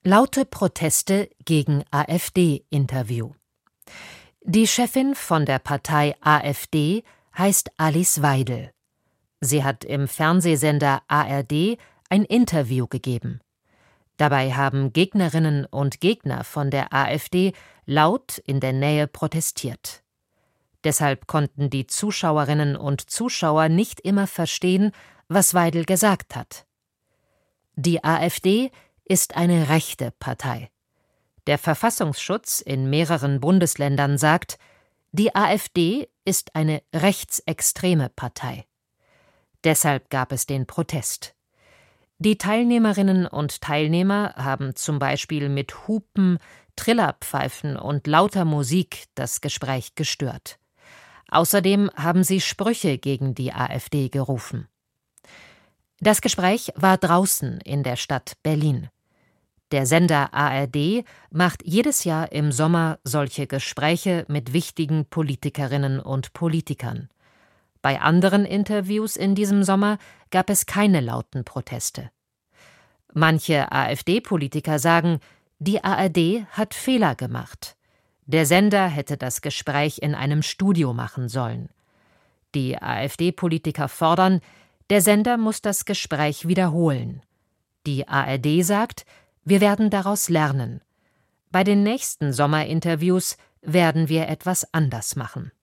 Laute Proteste gegen AfD-Interview. Die Chefin von der Partei AfD heißt Alice Weidel. Sie hat im Fernsehsender ARD ein Interview gegeben. Dabei haben Gegnerinnen und Gegner von der AfD laut in der Nähe protestiert. Deshalb konnten die Zuschauerinnen und Zuschauer nicht immer verstehen, was Weidel gesagt hat. Die AfD ist eine rechte Partei. Der Verfassungsschutz in mehreren Bundesländern sagt, die AfD ist eine rechtsextreme Partei. Deshalb gab es den Protest. Die Teilnehmerinnen und Teilnehmer haben zum Beispiel mit Hupen, Trillerpfeifen und lauter Musik das Gespräch gestört. Außerdem haben sie Sprüche gegen die AfD gerufen. Das Gespräch war draußen in der Stadt Berlin. Der Sender ARD macht jedes Jahr im Sommer solche Gespräche mit wichtigen Politikerinnen und Politikern. Bei anderen Interviews in diesem Sommer gab es keine lauten Proteste. Manche AfD-Politiker sagen, die ARD hat Fehler gemacht. Der Sender hätte das Gespräch in einem Studio machen sollen. Die AfD-Politiker fordern, der Sender muss das Gespräch wiederholen. Die ARD sagt, wir werden daraus lernen. Bei den nächsten Sommerinterviews werden wir etwas anders machen.